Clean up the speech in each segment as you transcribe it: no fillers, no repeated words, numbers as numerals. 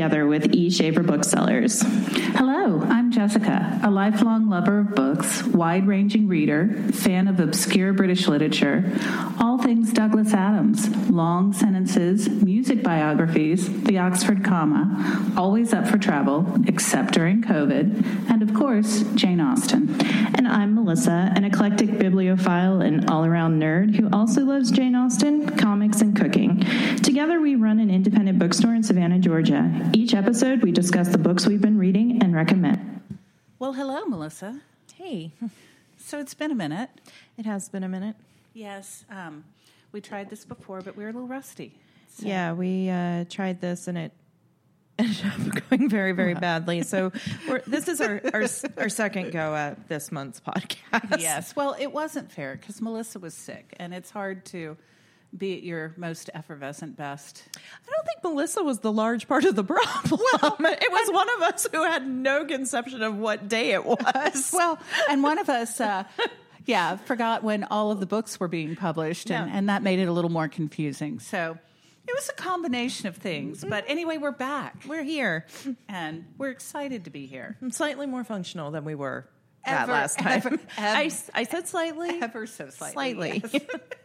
together with E. Shaver Booksellers. Hello, I'm Jessica, a lifelong lover of books, wide-ranging reader, fan of obscure British literature, all things Douglas Adams, long sentences, music biographies, the Oxford comma, always up for travel, except during COVID, and of course, Jane Austen. And I'm Melissa, an eclectic bibliophile and all-around nerd who also loves Jane Austen, comics, and cooking. Together, we run an independent bookstore in Savannah, Georgia. Each episode, we discuss the books we've been reading and recommend. Well, hello, Melissa. Hey. So it's been a minute. It has been a minute. Yes, we tried this before, but we were a little rusty. So. Yeah, we tried this and it ended up going very, very badly. So this is our second go at this month's podcast. Yes. Well, it wasn't fair because Melissa was sick, and it's hard to be at your most effervescent best. I don't think Melissa was the large part of the problem. Well, it was one of us who had no conception of what day it was. Well, and one of us, forgot when all of the books were being published, and that made it a little more confusing. So it was a combination of things. But anyway, we're back. We're here. And we're excited to be here. I'm slightly more functional than we were that last time. I said slightly. Ever so slightly. Yes.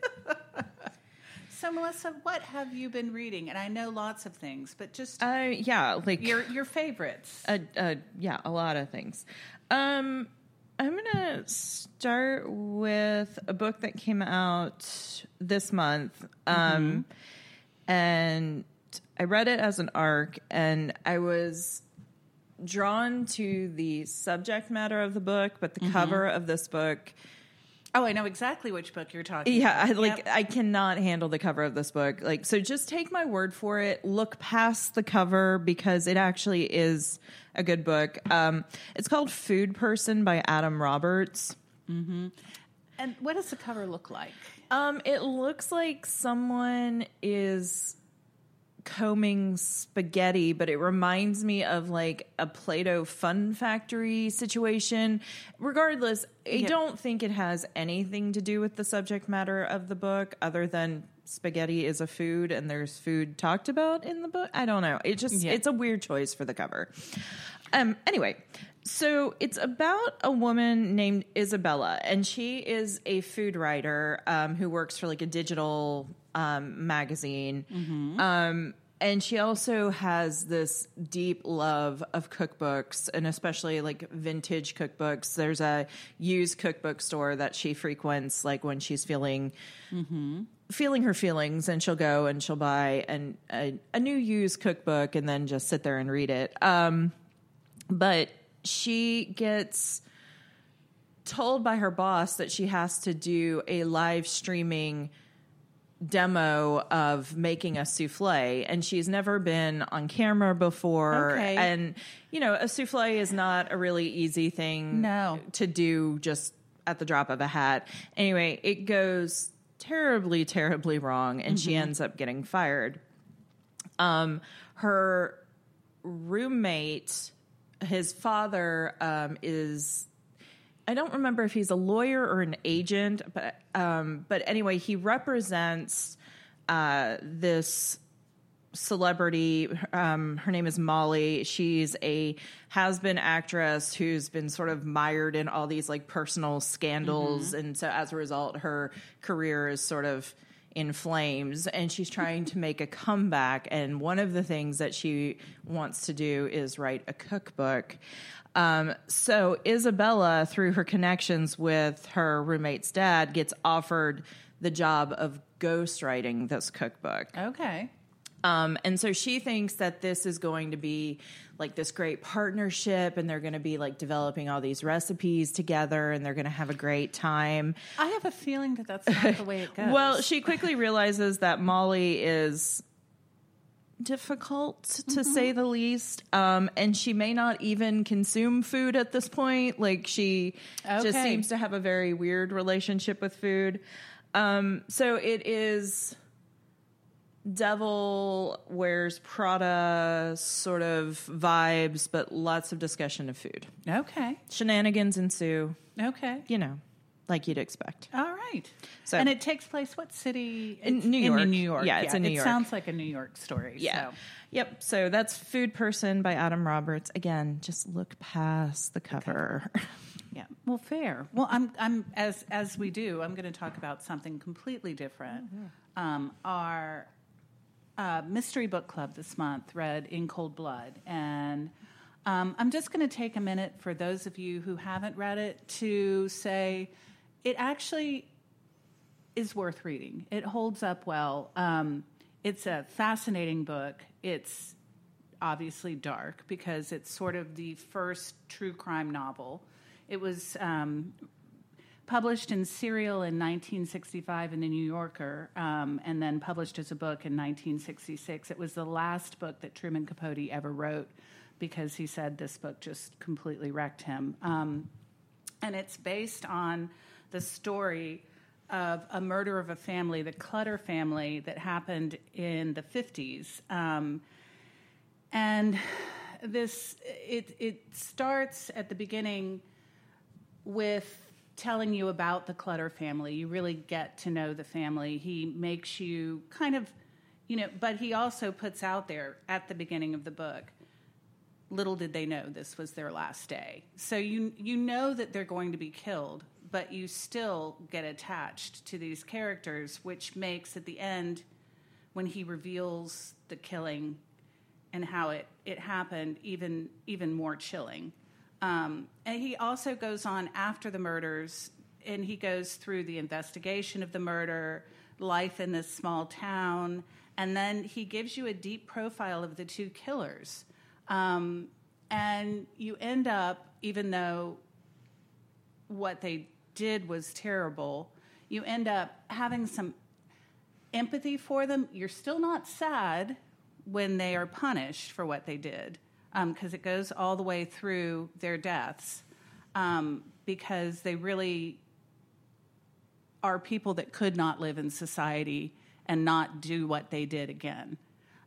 So, Melissa, what have you been reading? And I know lots of things, but just your favorites. A lot of things. I'm gonna start with a book that came out this month, and I read it as an ARC, and I was drawn to the subject matter of the book, but the cover of this book. Oh, I know exactly which book you're talking about. Yeah, I cannot handle the cover of this book. So just take my word for it. Look past the cover because it actually is a good book. It's called Food Person by Adam Roberts. Mm-hmm. And what does the cover look like? It looks like someone is combing spaghetti, but it reminds me of like a Play-Doh Fun Factory situation. Regardless, I don't think it has anything to do with the subject matter of the book other than spaghetti is a food and there's food talked about in the book. I don't know. It's a weird choice for the cover. Anyway, so it's about a woman named Isabella, and she is a food writer who works for like a digital magazine. And she also has this deep love of cookbooks, and especially like vintage cookbooks. There's a used cookbook store that she frequents, like when she's feeling her feelings, and she'll go and she'll buy a new used cookbook and then just sit there and read it. But she gets told by her boss that she has to do a live streaming demo of making a souffle, and she's never been on camera before. Okay. And a souffle is not a really easy thing to do just at the drop of a hat. Anyway, it goes terribly, terribly wrong, and she ends up getting fired. Her roommate, his father, is, I don't remember if he's a lawyer or an agent, but anyway, he represents this celebrity. Her name is Molly. She's a has-been actress who's been sort of mired in all these like personal scandals, and so as a result, her career is sort of in flames, and she's trying to make a comeback. And one of the things that she wants to do is write a cookbook. So Isabella, through her connections with her roommate's dad, gets offered the job of ghostwriting this cookbook. Okay. And so she thinks that this is going to be like this great partnership, and they're going to be like developing all these recipes together, and they're going to have a great time. I have a feeling that that's not the way it goes. Well, she quickly realizes that Molly is difficult to say the least, and she may not even consume food at this point. Like she just seems to have a very weird relationship with food. So it is Devil Wears Prada sort of vibes, but lots of discussion of food. Okay. Shenanigans ensue. Okay. like you'd expect. All right. So, and it takes place what city? In New York. In New York. Yeah, it's in New York. It sounds like a New York story. Yeah. So. Yep. So that's Food Person by Adam Roberts. Again, just look past the cover. Yeah. Well, fair. Well, I'm as we do, I'm going to talk about something completely different. Mm-hmm. Our mystery book club this month read In Cold Blood, and I'm just going to take a minute for those of you who haven't read it to say it actually is worth reading. It holds up well. It's a fascinating book. It's obviously dark because it's sort of the first true crime novel. It was published in serial in 1965 in The New Yorker, and then published as a book in 1966. It was the last book that Truman Capote ever wrote because he said this book just completely wrecked him. And it's based on the story of a murder of a family, the Clutter family, that happened in the 50s. And it starts at the beginning with telling you about the Clutter family. You really get to know the family. He makes you kind of, but he also puts out there at the beginning of the book, little did they know this was their last day. So you know that they're going to be killed, but you still get attached to these characters, which makes at the end, when he reveals the killing and how it happened, even more chilling. And he also goes on after the murders, and he goes through the investigation of the murder, life in this small town, and then he gives you a deep profile of the two killers. And you end up, even though what they did was terrible, you end up having some empathy for them. You're still not sad when they are punished for what they did, because it goes all the way through their deaths, because they really are people that could not live in society and not do what they did again.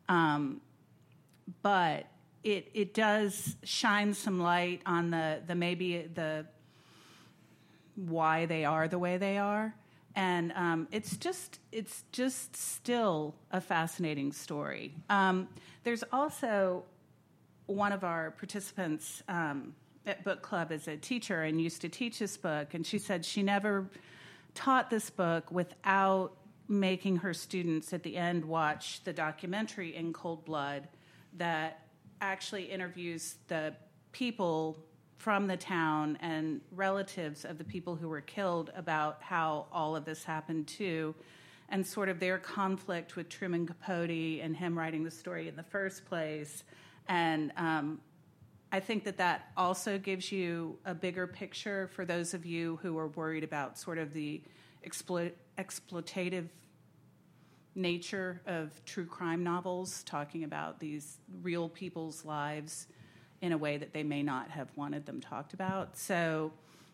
But it does shine some light on the why they are the way they are, and it's just still a fascinating story. There's also one of our participants at book club is a teacher and used to teach this book, and she said she never taught this book without making her students at the end watch the documentary In Cold Blood that actually interviews the people from the town and relatives of the people who were killed about how all of this happened too, and sort of their conflict with Truman Capote and him writing the story in the first place. And I think that also gives you a bigger picture for those of you who are worried about sort of the exploitative nature of true crime novels, talking about these real people's lives in a way that they may not have wanted them talked about. So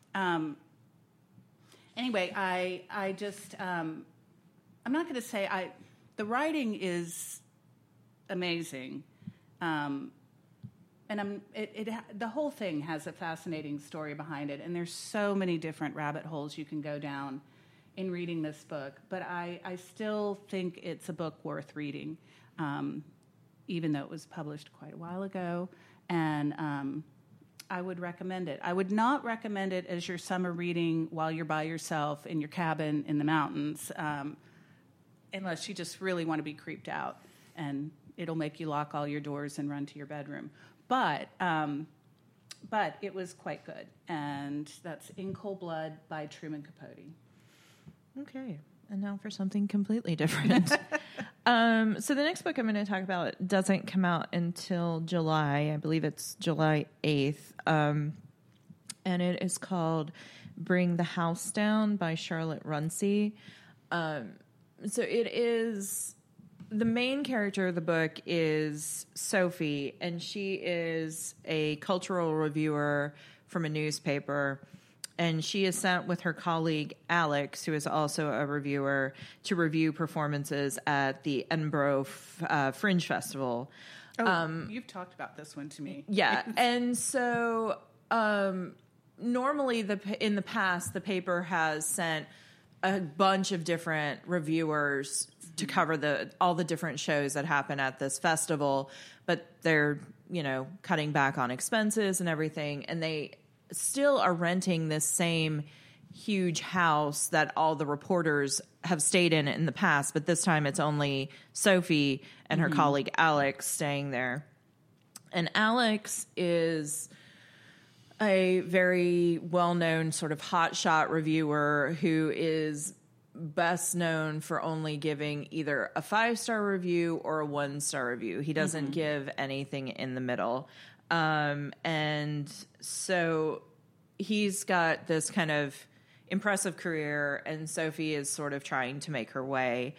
anyway, I just, I'm not going to say, the writing is amazing. And the whole thing has a fascinating story behind it, and there's so many different rabbit holes you can go down in reading this book. But I still think it's a book worth reading, even though it was published quite a while ago. And I would recommend it. I would not recommend it as your summer reading while you're by yourself in your cabin in the mountains, unless you just really want to be creeped out, and it'll make you lock all your doors and run to your bedroom. But it was quite good, and that's In Cold Blood by Truman Capote. Okay, and now for something completely different. So the next book I'm going to talk about doesn't come out until July. I believe it's July 8th. And it is called Bring the House Down by Charlotte Runcie. So it is... The main character of the book is Sophie, and she is a cultural reviewer from a newspaper. And she is sent with her colleague Alex, who is also a reviewer, to review performances at the Edinburgh Fringe Festival. Oh, you've talked about this one to me. Yeah. And so normally in the past, the paper has sent a bunch of different reviewers to cover all the different shows that happen at this festival, but they're, cutting back on expenses and everything, and they still are renting this same huge house that all the reporters have stayed in the past, but this time it's only Sophie and her colleague Alex staying there. And Alex is a very well-known sort of hotshot reviewer who is best known for only giving either a 5-star review or a 1-star review. He doesn't give anything in the middle. And so he's got this kind of impressive career, and Sophie is sort of trying to make her way.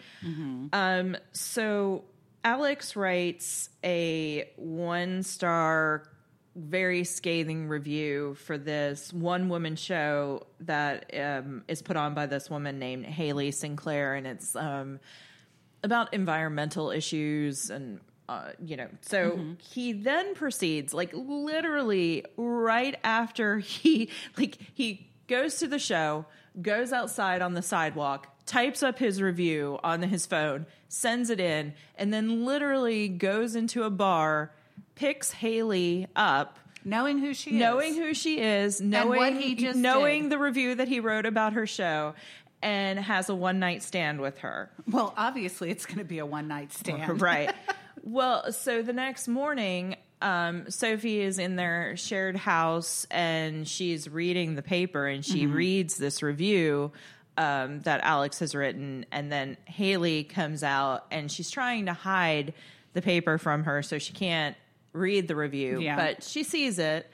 So Alex writes a 1-star, very scathing review for this one-woman show that is put on by this woman named Haley Sinclair, and it's about environmental issues and so he then proceeds, like literally right after he goes to the show, goes outside on the sidewalk, types up his review on his phone, sends it in, and then literally goes into a bar, picks Haley up, knowing who she is, knowing the review that he wrote about her show, and has a one-night stand with her. Well, obviously it's going to be a one-night stand. Right. Well, so the next morning, Sophie is in their shared house, and she's reading the paper, and she reads this review that Alex has written, and then Haley comes out, and she's trying to hide the paper from her so she can't read the review, but she sees it.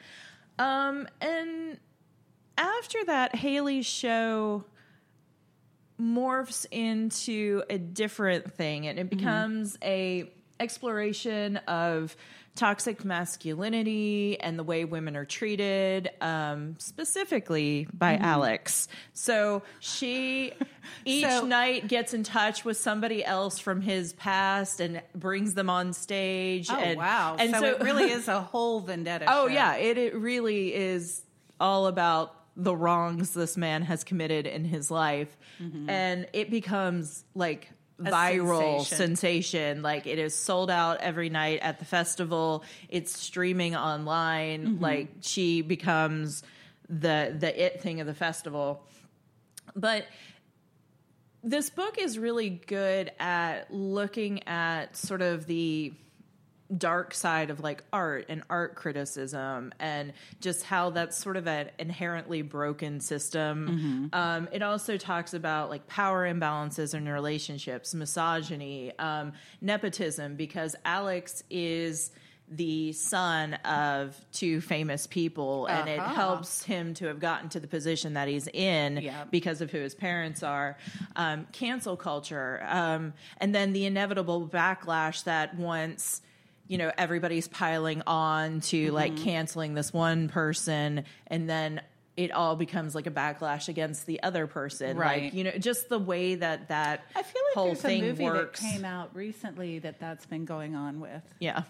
And after that, Haley's show morphs into a different thing, and it becomes a exploration of toxic masculinity and the way women are treated, specifically by Alex. So she each night gets in touch with somebody else from his past and brings them on stage. Oh, wow. And so it really is a whole vendetta show. Oh, yeah. It really is all about the wrongs this man has committed in his life. And it becomes like viral sensation. Like, it is sold out every night at the festival. It's streaming online. Like, she becomes the it thing of the festival. But this book is really good at looking at sort of the dark side of like art and art criticism and just how that's sort of an inherently broken system. It also talks about like power imbalances in relationships, misogyny, nepotism, because Alex is the son of two famous people, and it helps him to have gotten to the position that he's in because of who his parents are. Cancel culture, and then the inevitable backlash that once everybody's piling on to like canceling this one person, and then it all becomes like a backlash against the other person. Right. Like, just the way that I feel like whole there's thing a movie works. that came out recently that's been going on with. Yeah.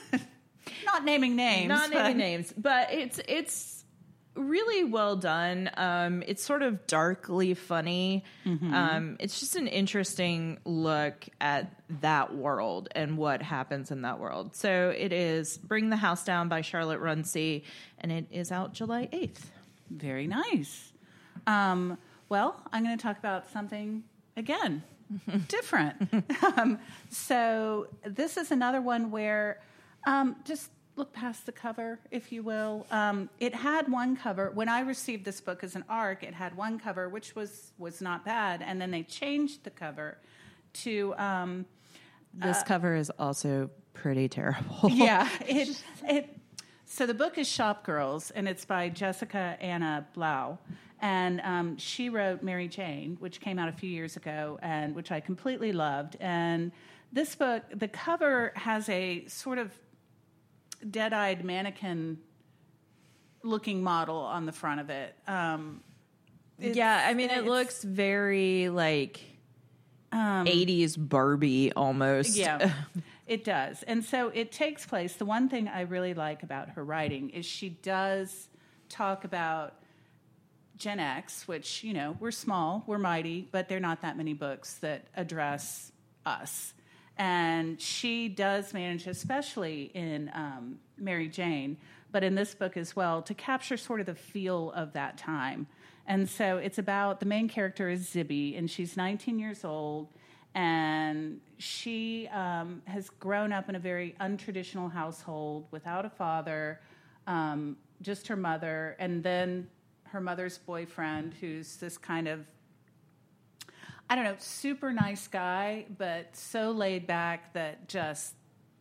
Not naming names. But it's really well done. It's sort of darkly funny. It's just an interesting look at that world and what happens in that world. So it is Bring the House Down by Charlotte Runcie, and it is out July 8th. Very nice. Well, I'm going to talk about something, again, different. So this is another one where just look past the cover, if you will. It had one cover. When I received this book as an ARC, it had one cover, which was not bad, and then they changed the cover to... this cover is also pretty terrible. Yeah. So the book is Shop Girls, and it's by Jessica Anna Blau. And she wrote Mary Jane, which came out a few years ago, and which I completely loved. And this book, the cover has a sort of dead-eyed mannequin-looking model on the front of it. It looks very like 80s Barbie almost. Yeah, it does. And so it takes place. The one thing I really like about her writing is she does talk about Gen X, which, you know, we're small, we're mighty, but there are not that many books that address us. And she does manage, especially in Mary Jane, but in this book as well, to capture sort of the feel of that time. And so it's about, the main character is Zibby, and she's 19 years old, and she has grown up in a very untraditional household without a father, just her mother, and then her mother's boyfriend, who's this kind of, I don't know, super nice guy, but so laid back that just,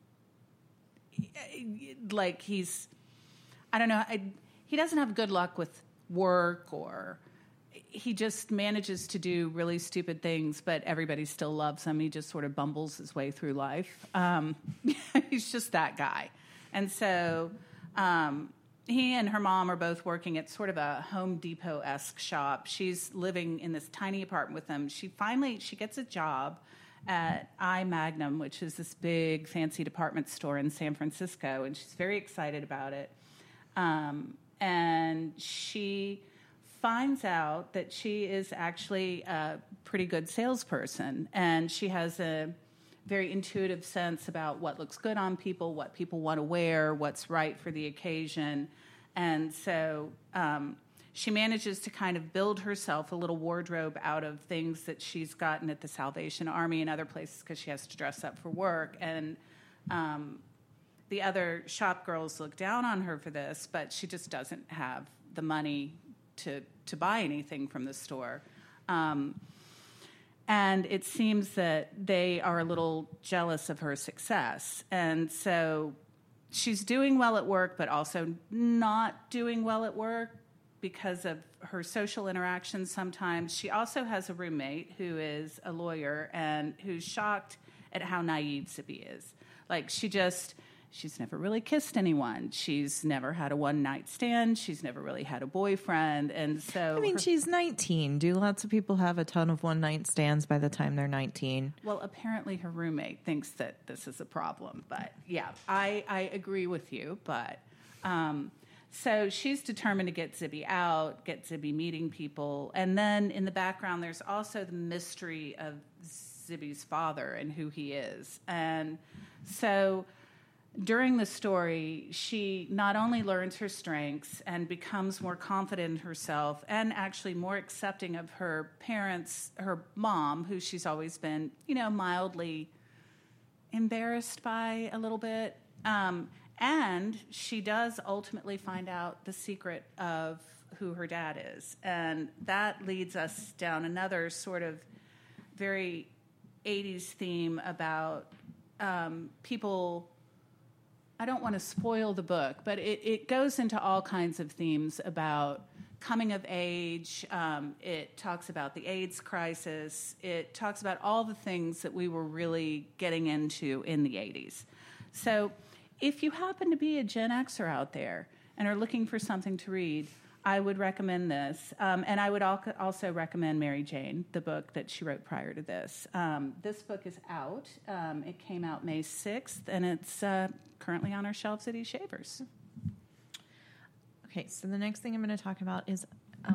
like, he's, I don't know, he doesn't have good luck with work, or he just manages to do really stupid things, but everybody still loves him. He just sort of bumbles his way through life. He's just that guy. And so he and her mom are both working at sort of a Home Depot-esque shop. She's living in this tiny apartment with them. She gets a job at I Magnum, which is this big fancy department store in San Francisco, and she's very excited about it. And she finds out that she is actually a pretty good salesperson, and she has a very intuitive sense about what looks good on people, what people want to wear, what's right for the occasion. And so she manages to kind of build herself a little wardrobe out of things that she's gotten at the Salvation Army and other places, because she has to dress up for work. And the other shop girls look down on her for this, but she just doesn't have the money to buy anything from the store. And it seems that they are a little jealous of her success. And so she's doing well at work, but also not doing well at work because of her social interactions sometimes. She also has a roommate who is a lawyer and who's shocked at how naive Zibby is. Like, she's never really kissed anyone. She's never had a one-night stand. She's never really had a boyfriend. And so, I mean, she's 19. Do lots of people have a ton of one-night stands by the time they're 19? Well, apparently her roommate thinks that this is a problem. But, yeah, I agree with you. But so she's determined to get Zibby out, get Zibby meeting people. And then in the background, there's also the mystery of Zibby's father and who he is. And so during the story, she not only learns her strengths and becomes more confident in herself and actually more accepting of her parents, her mom, who she's always been, you know, mildly embarrassed by a little bit. And she does ultimately find out the secret of who her dad is. And that leads us down another sort of very 80s theme about people. I don't want to spoil the book, but it goes into all kinds of themes about coming of age. It talks about the AIDS crisis. It talks about all the things that we were really getting into in the 80s. So if you happen to be a Gen Xer out there and are looking for something to read, I would recommend this. And I would also recommend Mary Jane, the book that she wrote prior to this. This book is out. It came out May 6th, and it's currently on our shelves at E. Shavers. Okay, so the next thing I'm going to talk about is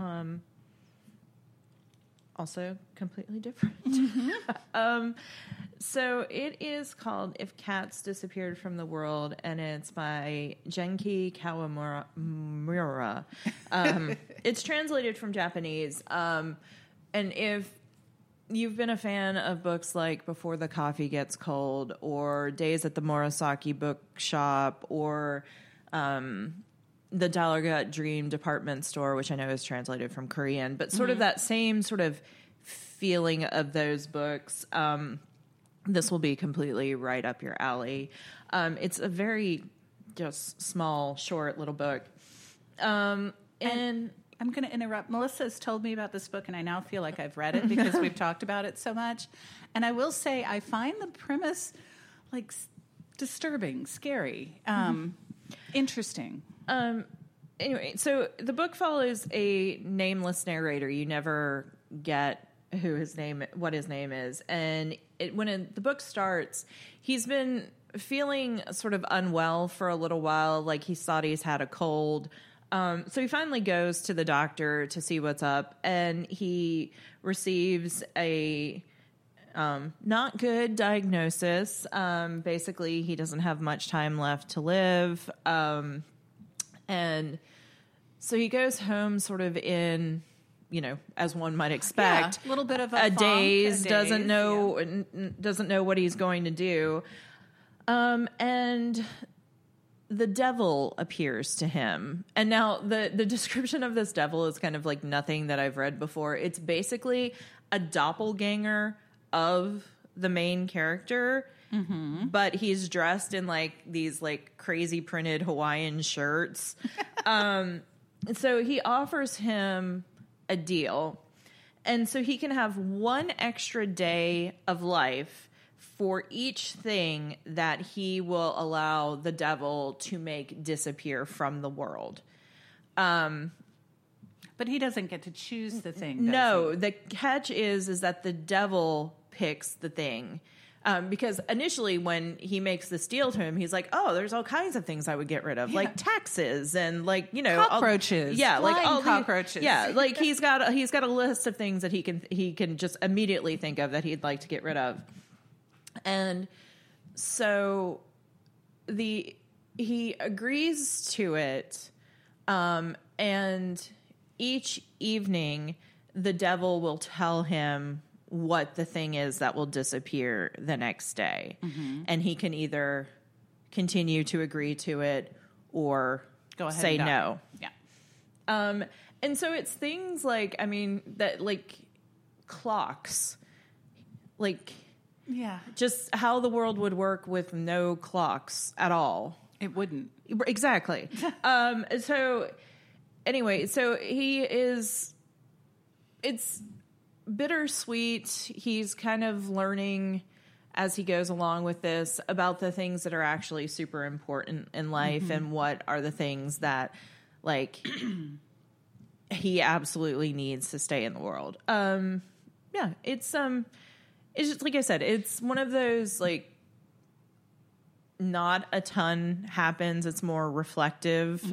also completely different. Mm-hmm. So it is called If Cats Disappeared from the World, and it's by Genki Kawamura. It's translated from Japanese. And if you've been a fan of books like Before the Coffee Gets Cold or Days at the Murasaki Bookshop or the Dallergut Dream Department Store, which I know is translated from Korean, but sort of that same sort of feeling of those books, this will be completely right up your alley. It's a very just small, short little book. And I'm going to interrupt. Melissa has told me about this book, and I now feel like I've read it because we've talked about it so much. And I will say I find the premise like disturbing, scary, interesting. Anyway, so the book follows a nameless narrator. You never get what his name is. And when the book starts, he's been feeling sort of unwell for a little while. Like he thought he's had a cold. So he finally goes to the doctor to see what's up, and he receives a not good diagnosis. Basically, he doesn't have much time left to live. And so he goes home sort of in, as one might expect, a little bit of a daze, doesn't know what he's going to do. And the devil appears to him. And now the description of this devil is kind of like nothing that I've read before. It's basically a doppelganger of the main character, but he's dressed in like these like crazy printed Hawaiian shirts. So he offers him a deal. And so he can have one extra day of life for each thing that he will allow the devil to make disappear from the world. But he doesn't get to choose the thing, does No, he? the catch is that the devil picks the thing. Because initially when he makes this deal to him, he's like, oh, there's all kinds of things I would get rid of, like taxes and like, cockroaches. Like all cockroaches. Like he's got a list of things that he can just immediately think of that he'd like to get rid of. And so he agrees to it. And each evening the devil will tell him what the thing is that will disappear the next day. And he can either continue to agree to it or Go ahead say and die. no. Yeah. And so it's things like, like clocks, like Yeah. just how the world would work with no clocks at all. It wouldn't. Exactly. So anyway, so it's bittersweet. He's kind of learning as he goes along with this about the things that are actually super important in life and what are the things that like he absolutely needs to stay in the world. It's just like I said, it's one of those like not a ton happens. It's more reflective.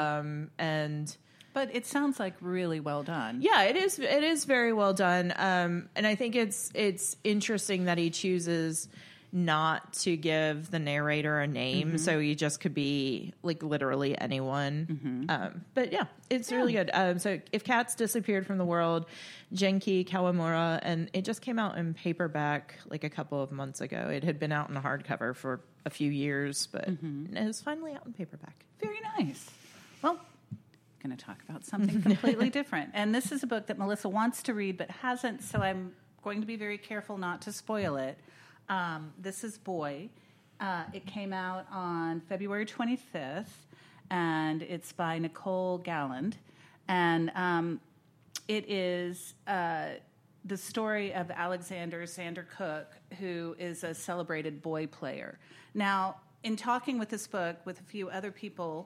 But it sounds like really well done. Yeah, it is. It is very well done. And I think it's interesting that he chooses not to give the narrator a name, so he just could be like literally anyone. But yeah, it's really good. So If Cats Disappeared from the World, Genki Kawamura, and it just came out in paperback like a couple of months ago. It had been out in a hardcover for a few years, but it's finally out in paperback. Very nice. Well, I'm going to talk about something completely different. And this is a book that Melissa wants to read but hasn't, so I'm going to be very careful not to spoil it. This is Boy. It came out on February 25th, and it's by Nicole Galland. And it is the story of Alexander Xander Cook, who is a celebrated boy player. Now, in talking with this book with a few other people,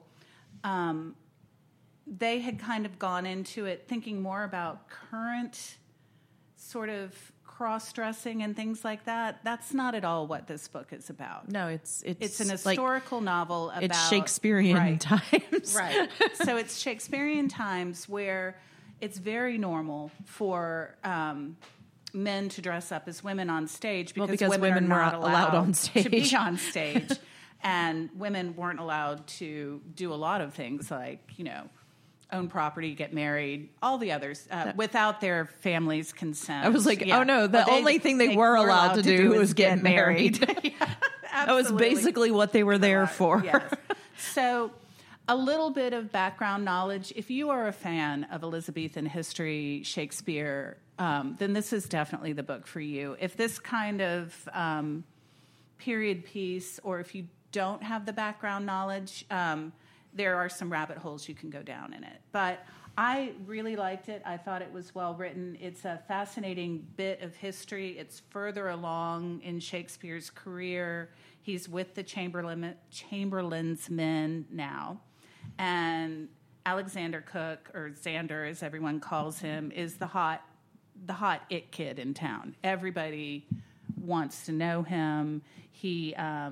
they had kind of gone into it thinking more about current sort of cross-dressing and things like that. That's not at all what this book is about. No, it's an historical novel about... It's Shakespearean times. Right. So it's Shakespearean times where it's very normal for men to dress up as women on stage because women are not allowed on stage. to be on stage. And women weren't allowed to do a lot of things like, own property, get married, all the others, without their family's consent. I was like, oh no, the only thing they were allowed to do was get married. That was basically what they were there for. Yes. So a little bit of background knowledge. If you are a fan of Elizabethan history, Shakespeare, then this is definitely the book for you. If this kind of period piece, or if you don't have the background knowledge, there are some rabbit holes you can go down in it. But I really liked it. I thought it was well written. It's a fascinating bit of history. It's further along in Shakespeare's career. He's with the Chamberlain's men now. And Alexander Cook, or Xander as everyone calls him, is the hot it kid in town. Everybody wants to know him. He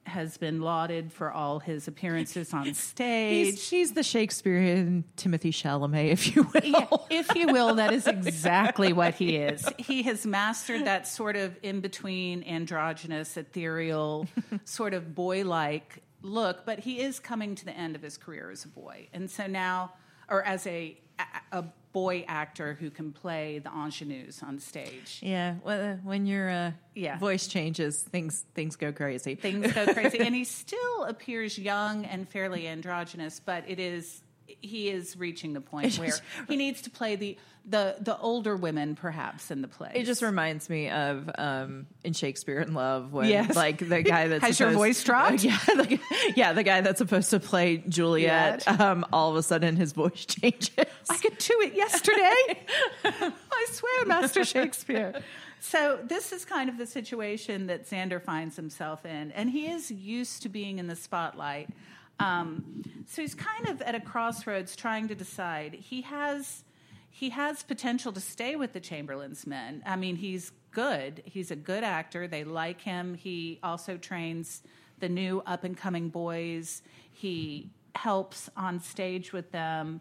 has been lauded for all his appearances on stage. He's the Shakespearean Timothée Chalamet, if you will. Yeah, if you will, that is exactly what he is. He has mastered that sort of in-between androgynous, ethereal, sort of boy-like look, but he is coming to the end of his career as a boy. And so now, or as a boy actor who can play the ingenues on stage. Yeah, well, when your voice changes, things go crazy. Things go crazy. And he still appears young and fairly androgynous, but he is reaching the point where he needs to play the older women, perhaps, in the play. It just reminds me of in Shakespeare in Love, when like the guy that's has your voice dropped. The guy that's supposed to play Juliet. All of a sudden, his voice changes. I could do it yesterday. I swear, Master Shakespeare. So this is kind of the situation that Xander finds himself in, and he is used to being in the spotlight. So he's kind of at a crossroads trying to decide. He has potential to stay with the Chamberlain's men. I mean, he's good. He's a good actor. They like him. He also trains the new up-and-coming boys. He helps on stage with them.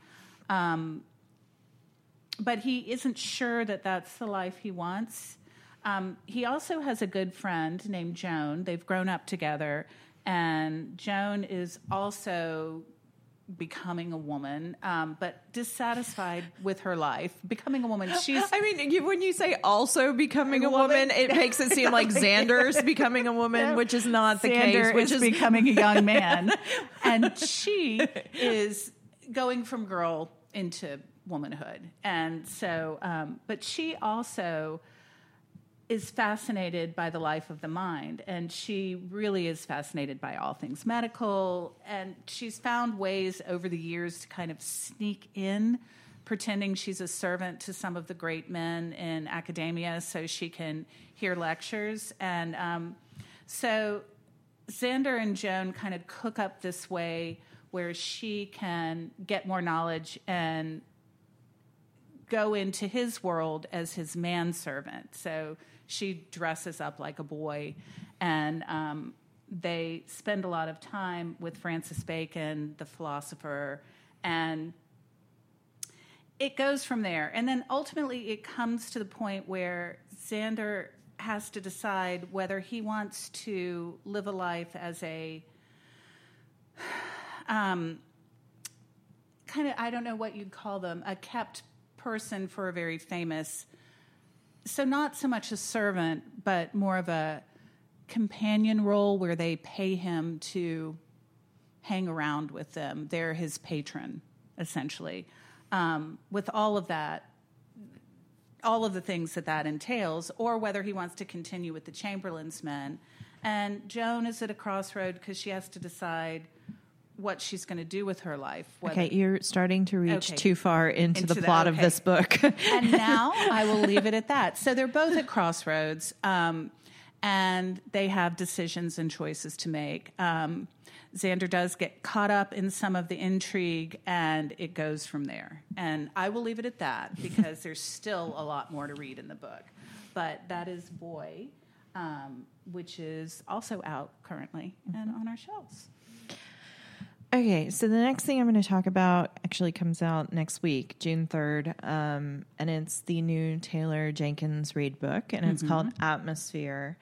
But he isn't sure that that's the life he wants. He also has a good friend named Joan. They've grown up together. And Joan is also becoming a woman, but dissatisfied with her life. Becoming a woman. When you say also becoming a woman, it makes it seem like Xander's becoming a woman, which is not the case. Which is becoming a young man. And she is going from girl into womanhood. And so, but she also is fascinated by the life of the mind, and she really is fascinated by all things medical, and she's found ways over the years to kind of sneak in, pretending she's a servant to some of the great men in academia so she can hear lectures. And so Xander and Joan kind of cook up this way where she can get more knowledge and go into his world as his manservant. So she dresses up like a boy, and they spend a lot of time with Francis Bacon, the philosopher, and it goes from there. And then ultimately it comes to the point where Xander has to decide whether he wants to live a life as a kind of, I don't know what you'd call them, a kept person for a very famous, so not so much a servant, but more of a companion role where they pay him to hang around with them. They're his patron, essentially. With all of that, all of the things that entails, or whether he wants to continue with the Chamberlain's men. And Joan is at a crossroad because she has to decide what she's going to do with her life. Okay, you're starting to reach too far into the plot of this book. And now I will leave it at that. So they're both at crossroads, and they have decisions and choices to make. Xander does get caught up in some of the intrigue, and it goes from there. And I will leave it at that because there's still a lot more to read in the book. But that is Boy, which is also out currently and on our shelves. Okay, so the next thing I'm going to talk about actually comes out next week, June 3rd, and it's the new Taylor Jenkins Reid book, and it's called Atmosphere.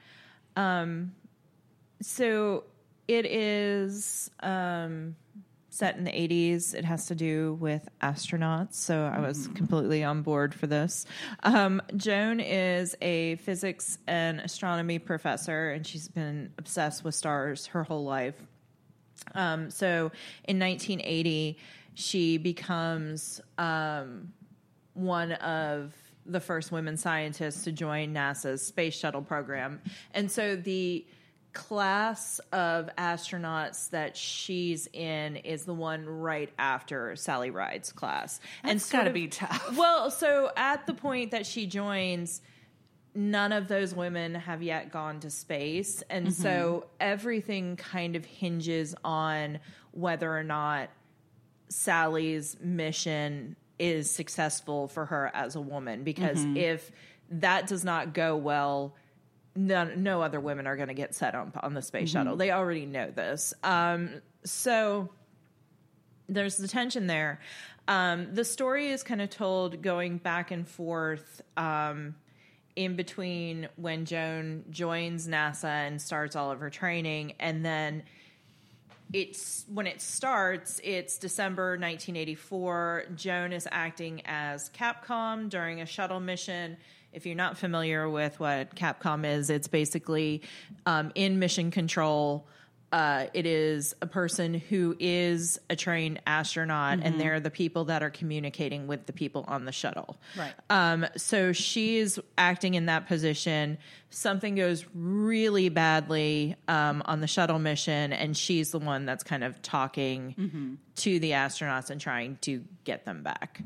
So it is set in the 80s. It has to do with astronauts, so I was completely on board for this. Joan is a physics and astronomy professor, and she's been obsessed with stars her whole life. So in 1980, she becomes one of the first women scientists to join NASA's space shuttle program. And so the class of astronauts that she's in is the one right after Sally Ride's class. That's got to be tough. Well, so at the point that she joins, none of those women have yet gone to space. And so everything kind of hinges on whether or not Sally's mission is successful for her as a woman. Because if that does not go well, no other women are going to get set on the space shuttle. They already know this. So there's the tension there. The story is kind of told going back and forth in between when Joan joins NASA and starts all of her training, and then when it starts, it's December 1984. Joan is acting as Capcom during a shuttle mission. If you're not familiar with what Capcom is, it's basically in mission control. It is a person who is a trained astronaut, and they're the people that are communicating with the people on the shuttle. Right. So she's acting in that position. Something goes really badly on the shuttle mission, and she's the one that's kind of talking to the astronauts and trying to get them back.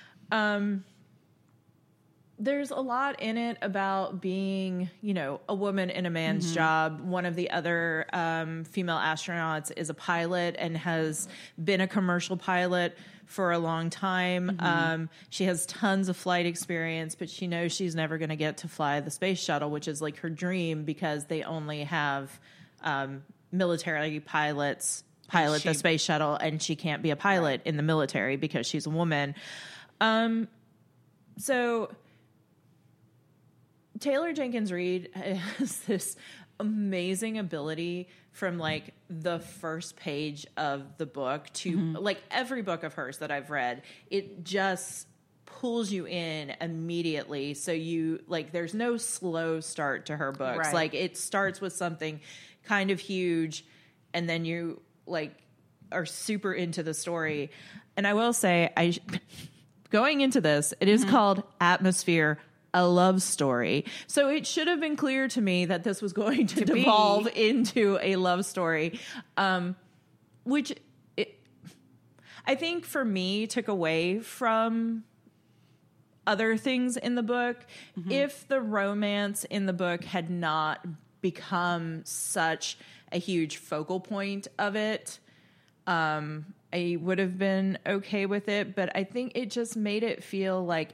There's a lot in it about being, a woman in a man's job. One of the other female astronauts is a pilot and has been a commercial pilot for a long time. She has tons of flight experience, but she knows she's never going to get to fly the space shuttle, which is like her dream, because they only have military pilots pilot the space shuttle, and she can't be a pilot in the military because she's a woman. So Taylor Jenkins Reid has this amazing ability from like the first page of the book to like every book of hers that I've read. It just pulls you in immediately. So you like, there's no slow start to her books. Right. Like it starts with something kind of huge, and then you like are super into the story. And I will say, going into this, it is called Atmosphere, a love story. So it should have been clear to me that this was going to devolve into a love story, which I think for me took away from other things in the book. If the romance in the book had not become such a huge focal point of it, I would have been okay with it. But I think it just made it feel like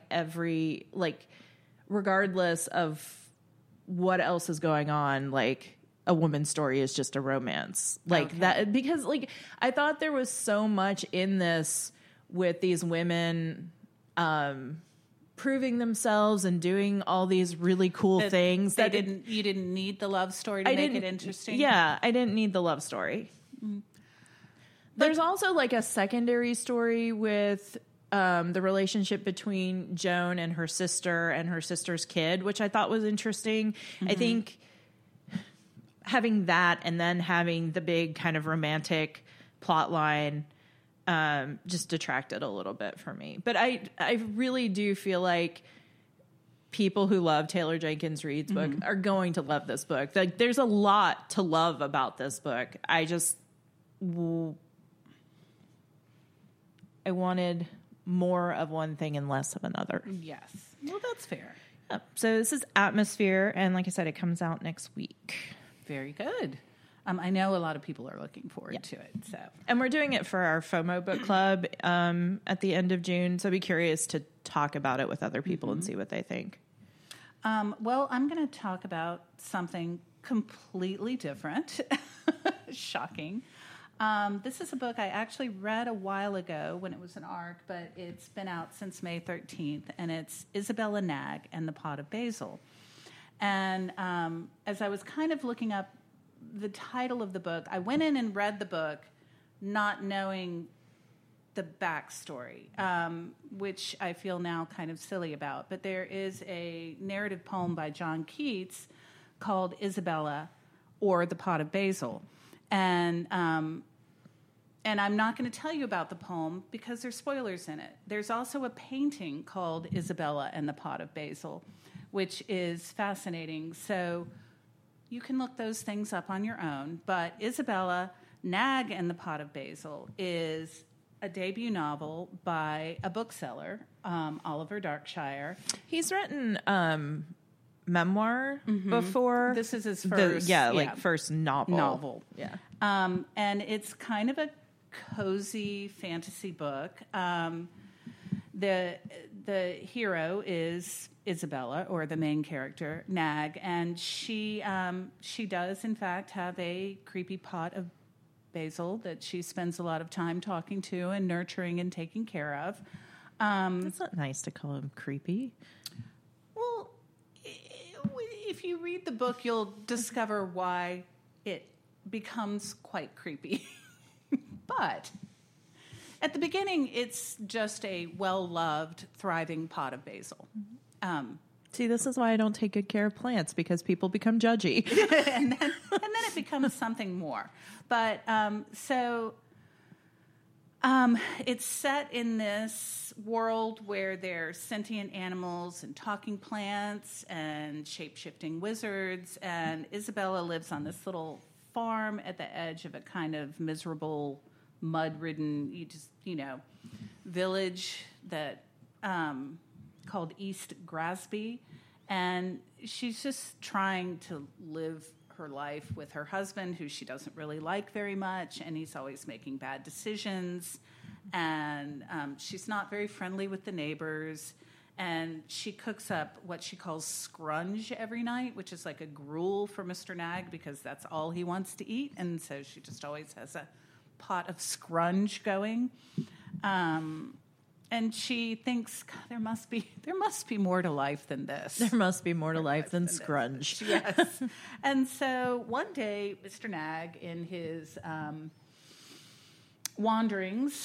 regardless of what else is going on, like a woman's story is just a romance that, because like I thought there was so much in this with these women proving themselves and doing all these really cool things that you didn't need the love story to make it interesting. Yeah, I didn't need the love story. There's also like a secondary story with the relationship between Joan and her sister's kid, which I thought was interesting. I think having that and then having the big kind of romantic plot line just detracted a little bit for me. But I really do feel like people who love Taylor Jenkins Reid's book are going to love this book. Like, there's a lot to love about this book. I wanted more of one thing and less of another. Yes. Well, that's fair. So this is Atmosphere, and like I said, it comes out next week. Very good. I know a lot of people are looking forward to it. So, and we're doing it for our FOMO book club at the end of June. So I'd be curious to talk about it with other people and see what they think. Well, I'm going to talk about something completely different. Shocking. This is a book I actually read a while ago when it was an ARC, but it's been out since May 13th, and it's Isabella Nag and the Pot of Basil. And as I was kind of looking up the title of the book, I went in and read the book not knowing the backstory, which I feel now kind of silly about. But there is a narrative poem by John Keats called Isabella or the Pot of Basil. And I'm not going to tell you about the poem because there's spoilers in it. There's also a painting called Isabella and the Pot of Basil, which is fascinating. So you can look those things up on your own. But Isabella Nag and the Pot of Basil is a debut novel by a bookseller, Oliver Darkshire. He's written memoir before. This is his first, first novel. Yeah. And it's kind of a cozy fantasy book. The hero is Isabella, or the main character, Nag, and she does, in fact, have a creepy pot of basil that she spends a lot of time talking to and nurturing and taking care of. It's not nice to call him creepy. Well, if you read the book, you'll discover why it becomes quite creepy. But at the beginning, it's just a well-loved, thriving pot of basil. See, this is why I don't take good care of plants, because people become judgy. and then it becomes something more. But it's set in this world where there's sentient animals and talking plants and shape-shifting wizards, and Isabella lives on this little farm at the edge of a kind of miserable, mud-ridden, village that called East Grasby, and she's just trying to live her life with her husband, who she doesn't really like very much, and he's always making bad decisions, and she's not very friendly with the neighbors, and she cooks up what she calls scrunge every night, which is like a gruel for Mr. Nag, because that's all he wants to eat, and so she just always has a pot of scrunge going. And she thinks, God, there must be more to life than this. There must be more to life than scrunge. Yes. And so one day, Mr. Nag, in his wanderings,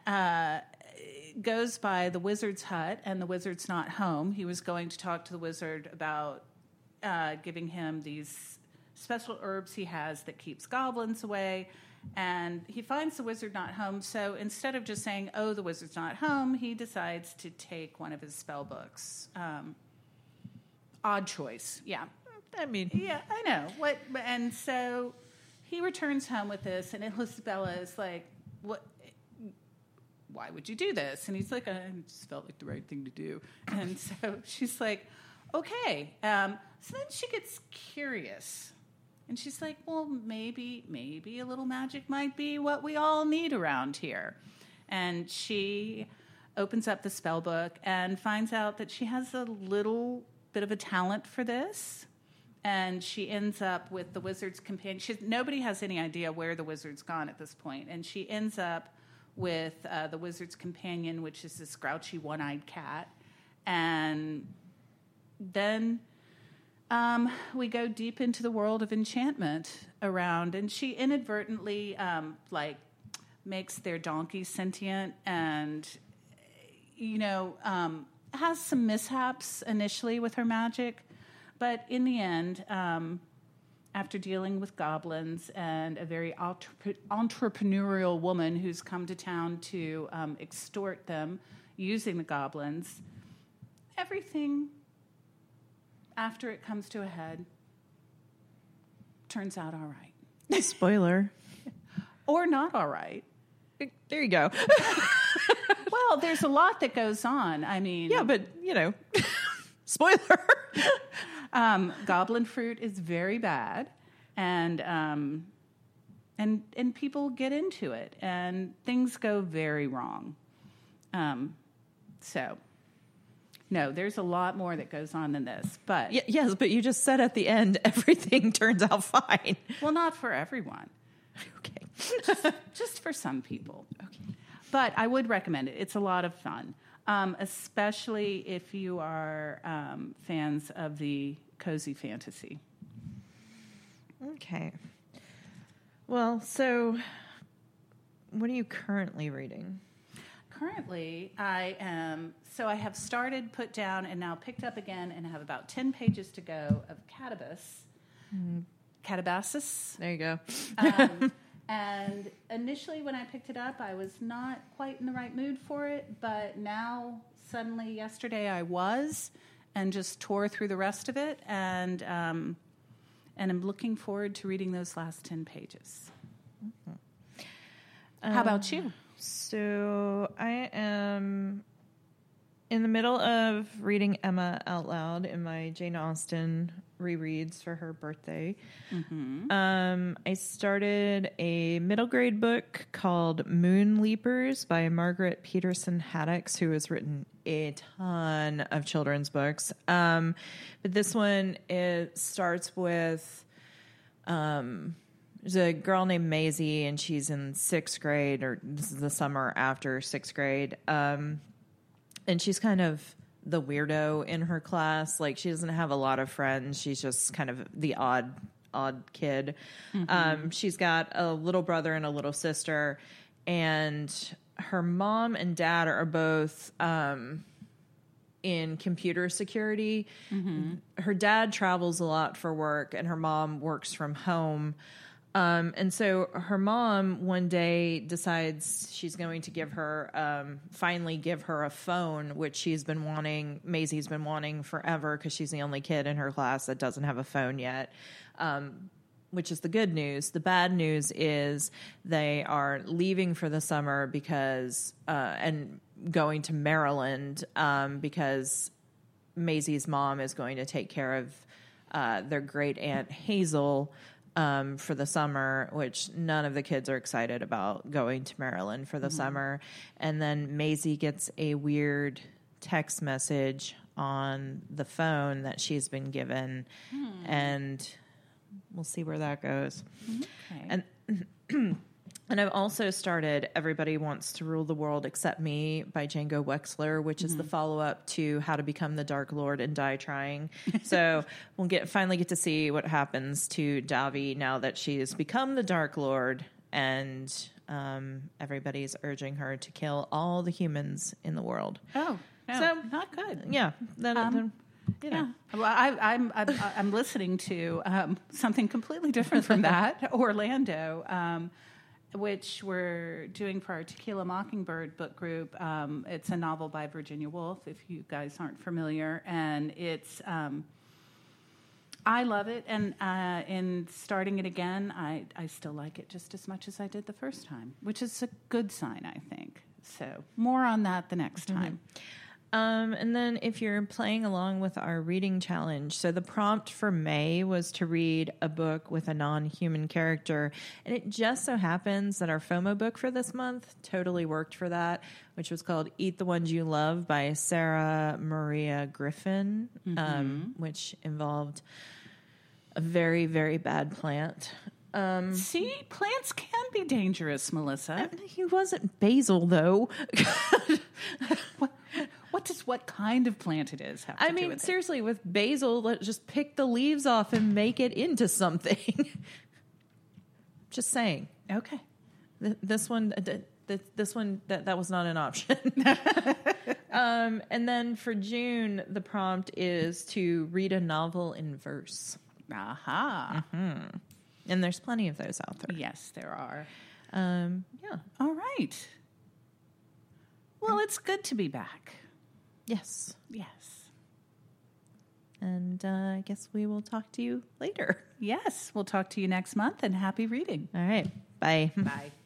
goes by the wizard's hut, and the wizard's not home. He was going to talk to the wizard about giving him these special herbs he has that keeps goblins away. And he finds the wizard not home, so instead of just saying, oh, the wizard's not home, he decides to take one of his spell books. Odd choice, yeah. I mean... Yeah, I know. And so he returns home with this, and Isabella is like, "What? Why would you do this?" And he's like, "I just felt like the right thing to do." And so she's like, okay. So then she gets curious. And she's like, well, maybe a little magic might be what we all need around here. And she opens up the spell book and finds out that she has a little bit of a talent for this. And she ends up with the wizard's companion. Nobody has any idea where the wizard's gone at this point. And she ends up with the wizard's companion, which is this grouchy one-eyed cat. And then... we go deep into the world of enchantment around, and she inadvertently makes their donkey sentient, and has some mishaps initially with her magic, but in the end, after dealing with goblins and a very entrepreneurial woman who's come to town to extort them using the goblins, everything, after it comes to a head, turns out all right. Spoiler. Or not all right. There you go. Well, there's a lot that goes on. I mean... Yeah, but, spoiler. Goblin fruit is very bad, and people get into it, and things go very wrong. No, there's a lot more that goes on than this. But yes, but you just said at the end, everything turns out fine. Well, not for everyone. Okay. just for some people. Okay. But I would recommend it. It's a lot of fun, especially if you are fans of the cozy fantasy. Okay. Well, so what are you currently reading? Currently, I have started, put down, and now picked up again, and have about 10 pages to go of Catabasis. There you go. And initially when I picked it up, I was not quite in the right mood for it, but now, suddenly, yesterday, I was, and just tore through the rest of it, and I'm looking forward to reading those last 10 pages. Mm-hmm. How about you? So I am in the middle of reading Emma out loud in my Jane Austen rereads for her birthday. I started a middle grade book called Moon Leapers by Margaret Peterson Haddix, who has written a ton of children's books. But this one, it starts with there's a girl named Maisie, and she's in 6th grade, or this is the summer after 6th grade. And she's kind of the weirdo in her class. Like, she doesn't have a lot of friends. She's just kind of the odd kid. She's got a little brother and a little sister, and her mom and dad are both in computer security. Her dad travels a lot for work, and her mom works from home. And so her mom one day decides she's going to give her, finally give her a phone, which Maisie's been wanting forever, because she's the only kid in her class that doesn't have a phone yet, which is the good news. The bad news is they are leaving for the summer because, and going to Maryland, because Maisie's mom is going to take care of their great aunt Hazel for the summer, which none of the kids are excited about going to Maryland for the summer. And then Maisie gets a weird text message on the phone that she's been given, and we'll see where that goes. Okay. And I've also started Everybody Wants to Rule the World Except Me by Django Wexler, which is the follow-up to How to Become the Dark Lord and Die Trying. So we'll finally get to see what happens to Davi now that she has become the Dark Lord, and everybody's urging her to kill all the humans in the world. Oh, no, so not good. Yeah. Yeah. Well, I'm listening to something completely different from that, Orlando, which we're doing for our Tequila Mockingbird book group. It's a novel by Virginia Woolf, if you guys aren't familiar, and it's I love it, and in starting it again, I still like it just as much as I did the first time, which is a good sign, I think. So more on that the next time. And then if you're playing along with our reading challenge, so the prompt for May was to read a book with a non-human character. And it just so happens that our FOMO book for this month totally worked for that, which was called Eat the Ones You Love by Sarah Maria Griffin, which involved a very, very bad plant. See, plants can be dangerous, Melissa. He wasn't basil, though. What kind of plant it is have to do with seriously, with basil, let's just pick the leaves off and make it into something. Just saying. Okay. This one, that was not an option. And then for June, the prompt is to read a novel in verse. Aha. And there's plenty of those out there. Yes, there are. Yeah. All right. Well, it's good to be back. Yes. Yes. And I guess we will talk to you later. Yes, we'll talk to you next month, and happy reading. All right. Bye. Bye.